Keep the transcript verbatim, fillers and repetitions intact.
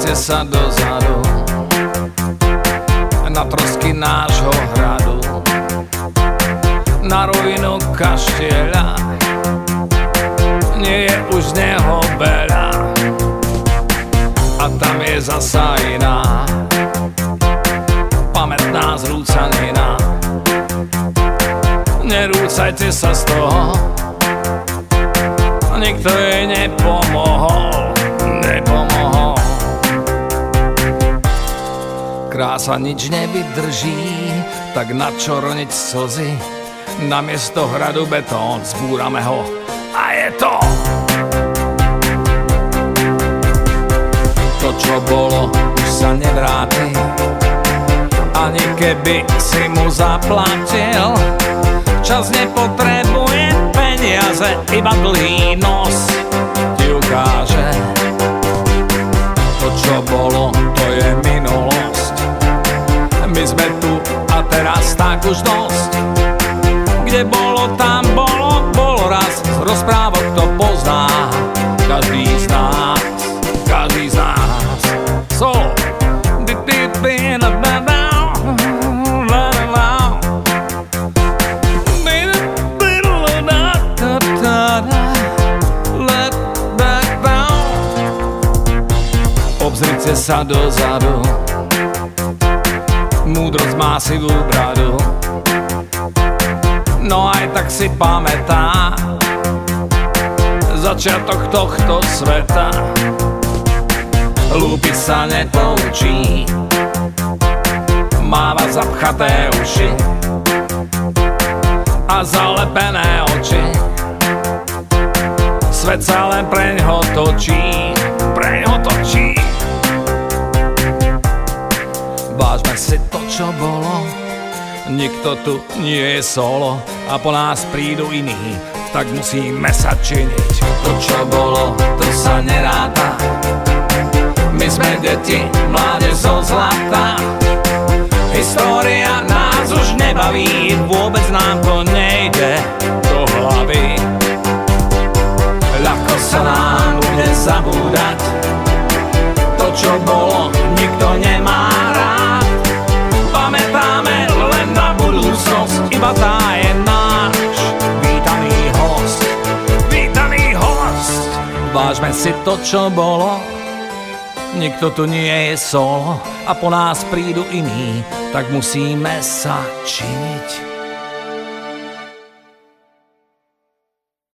Obzrite sa dozadu na trosky nášho hradu, na ruinu kaštieľa. Nie je už z neho veľa a tam je zasa iná pamätná zrúcanina. Nerúcajte sa z toho, nikto jej nepomohol, nepomohol. Krása nič nevydrží, tak na čo roniť slzy? Namiesto hradu betón, zbúrame ho a je to. To, čo bolo, už sa nevráti, ani keby si mu zaplatil. Čas nepotrebuje peniaze, iba dlhý nos ti ukáže. To, čo bolo, to je minulosť. My sme tu a teraz tak už dosť. Kde bolo, tam bolo, bolo raz. Z rozprávok to pozná každý z nás, každý z nás. So, obzrite sa dozadu, múdrosť má sivú bradu, no aj tak si pamätá začiatok tohto sveta. Lúpiť sa nepoučí, máva zapchaté uši a zalepené oči. Svet sa len preňho točí, preňho točí. Vážme si to, čo bolo, nikto tu nie je solo a po nás prídu iní, tak musíme sa činiť. To, čo bolo, to sa neráta. My sme deti, mládež zo zlata. História nás už nebaví, vôbec nám to nejde do hlavy. Ľahko sa nám bude zabúdať. To, čo bolo, nikto nemá rád. Pamätáme len na budúcnosť, iba tá je náš vítaný host, vítaný host. Vážme si to, čo bolo, nikto tu nie je solo a po nás prídu iní, tak musíme sa činiť.